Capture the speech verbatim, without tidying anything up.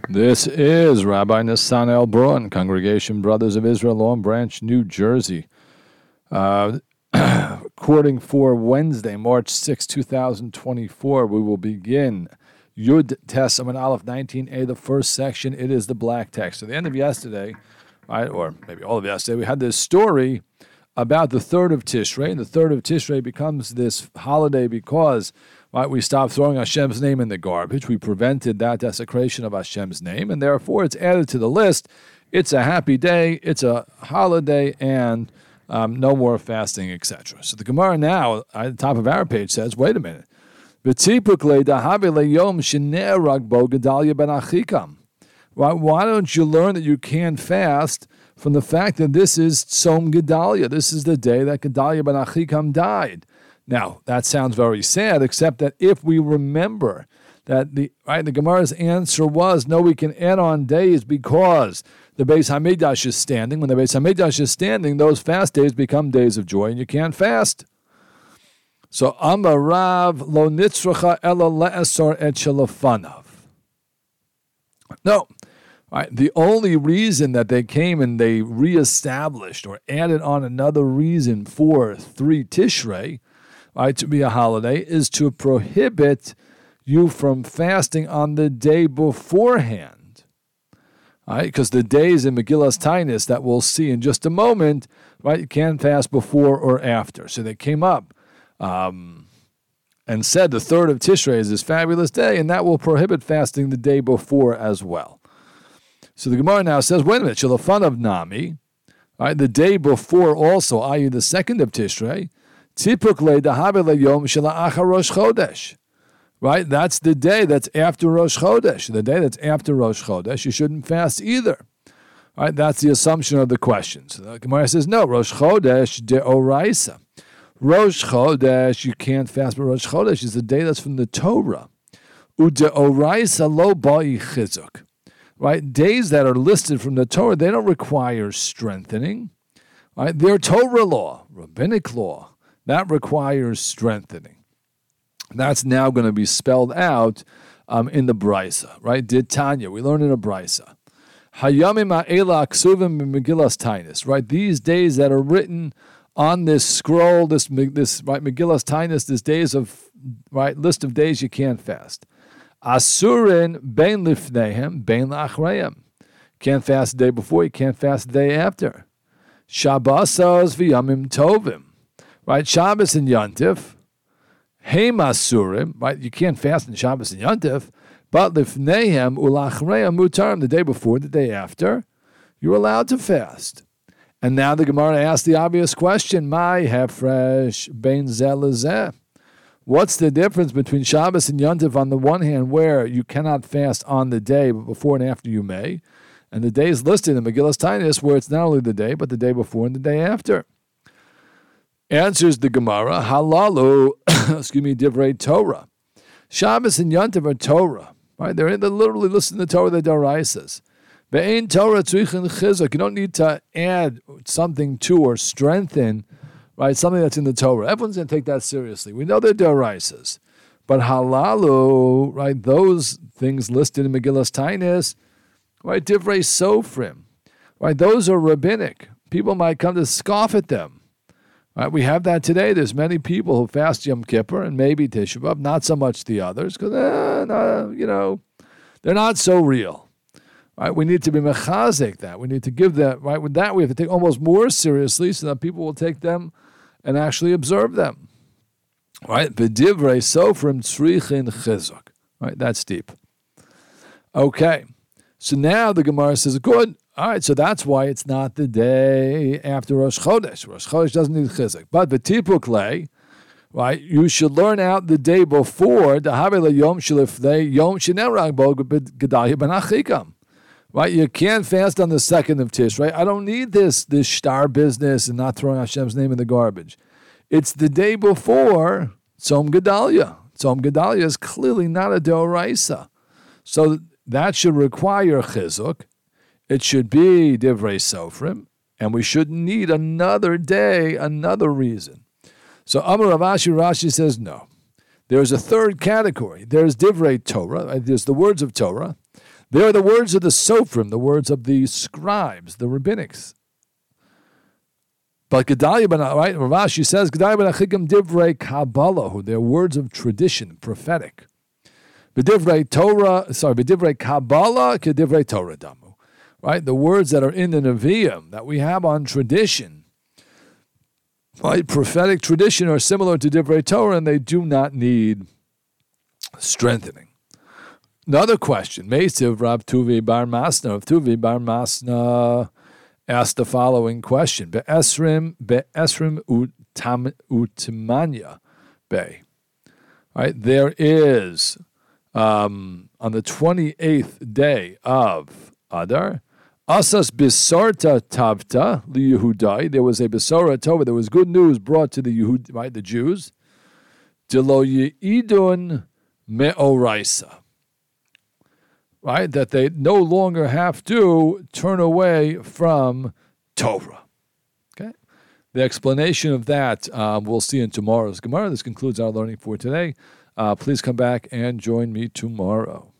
This is Rabbi Nissan L. Braun, Congregation Brothers of Israel, Long Branch, New Jersey. Uh, according for Wednesday, March sixth, twenty twenty-four, we will begin Yud Tes Amud Aleph nineteen a, the first section. It is the black text. At the end of yesterday, right, or maybe all of yesterday, we had this story about the third of Tishrei. And the third of Tishrei becomes this holiday because right, we stopped throwing Hashem's name in the garbage. We prevented that desecration of Hashem's name, and therefore it's added to the list. It's a happy day, it's a holiday, and um, no more fasting, et cetera. So the Gemara now, at the top of our page, says, wait a minute. Why, why don't you learn that you can't fast from the fact that this is Tzom Gedalia? This is the day that Gedalia ben Achikam died. Now, that sounds very sad, except that if we remember that the right, the Gemara's answer was, no, we can add on days because the Beis Hamikdash is standing. When the Beis Hamikdash is standing, those fast days become days of joy, and you can't fast. So, Amar Rav lo nitzracha ela le'asor et shelafanav. No. Right, the only reason that they came and they reestablished or added on another reason for three Tishrei, right, to be a holiday, is to prohibit you from fasting on the day beforehand. Right, because the days in Megillas Taanis that we'll see in just a moment, right, you can't fast before or after. So they came up um, and said the third of Tishrei is this fabulous day, and that will prohibit fasting the day before as well. So the Gemara now says, wait a minute, Shalafan of Nami, right, the day before also, that is the second of Tishrei, Tipukle dahabe yom shala'achar Rosh Chodesh. Right? That's the day that's after Rosh Chodesh. The day that's after Rosh Chodesh, you shouldn't fast either. Right? That's the assumption of the question. So the Gemara says, no, Rosh Chodesh de'oraisa. Rosh Chodesh, you can't fast, but Rosh Chodesh is the day that's from the Torah. U'de'oraisa lo ba'i chizuk. Right? Days that are listed from the Torah, they don't require strengthening. Right? They're Torah law, rabbinic law. That requires strengthening. That's now going to be spelled out um, in the Brisa, right? Did Tanya, we learned in a Brisa. Hayamim ha'ela ksuvim Megillas Taanis, right? These days that are written on this scroll, this this right Megillas Taanis, this days of right list of days you can't fast. Asurin bein lifnehem bein la'achreim. Can't fast the day before, you can't fast the day after. Shabbos v'yamim tovim. Right, Shabbos and Yontif, Heim Asurim, right, you can't fast on Shabbos and Yontif, but Lifnehem Ulachreim Mutarim, the day before, the day after, you're allowed to fast. And now the Gemara asks the obvious question, My Hefresh Bein Zeh Lezeh. What's the difference between Shabbos and Yontif on the one hand, where you cannot fast on the day, but before and after you may, and the days listed in Megillas Taanis, where it's not only the day, but the day before and the day after? Answers the Gemara, halalu, excuse me, divrei Torah. Shabbos and Yontif are Torah, right? They're, in, they're literally listed in the Torah, the Doraisas. Be'ein Torah tzrichin chizuk. You don't need to add something to or strengthen, right? Something that's in the Torah. Everyone's going to take that seriously. We know they're Doraisas. But halalu, right, those things listed in Megillas Taanis, right, divrei Sofrim, right? Those are rabbinic. People might come to scoff at them. Right, we have that today. There's many people who fast Yom Kippur and maybe Tisha B'Av, not so much the others, because, eh, no, you know, they're not so real. Right, we need to be mechazik that. We need to give that, right, with that we have to take almost more seriously so that people will take them and actually observe them. Right, v'divrei sofrim tzrichin chizuk. Right, that's deep. Okay, so now the Gemara says, good. All right, so that's why it's not the day after Rosh Chodesh. Rosh Chodesh doesn't need chizuk. But v'tipukle, right, you should learn out the day before, dahabe yom shelifnei yom shenerag bo Gedalia ben Achikam. Right, you can't fast on the second of Tishrei. I don't need this, this star business and not throwing Hashem's name in the garbage. It's the day before Tzom Gedalia. Tzom Gedalia is clearly not a deoraisa. So that should require chizuk. It should be divrei Sofrim, and we shouldn't need another day, another reason. So Amar Rav Ashi, Rashi says no. There's a third category. There's divrei Torah. There's the words of Torah. They are the words of the Sofrim, the words of the scribes, the rabbinics. But Gedalia ben, right, Rashi says, Gedalia ben Achikam divrei Kabbalah, they're words of tradition, prophetic. B'divrei Torah, sorry, b'divrei Kabbalah, k'divrei Torah damu. Right, the words that are in the Nevi'im, that we have on tradition, right, prophetic tradition are similar to divrei Torah, and they do not need strengthening. Another question, Meisiv Rab Tuvi Bar Masna, of Tuvi Bar Masna asked the following question, Be'esrim, Be'esrim utam, Utimanya Bay. Right, there is, um, on the twenty-eighth day of Adar, Asas Bisarta Tavta liyehudai. There was a Bisara Tova. There was good news brought to the Yehud, right, the Jews. Delo Yeidun Me'oraisa. Right, that they no longer have to turn away from Torah. Okay, the explanation of that um, we'll see in tomorrow's Gemara. This concludes our learning for today. Uh, please come back and join me tomorrow.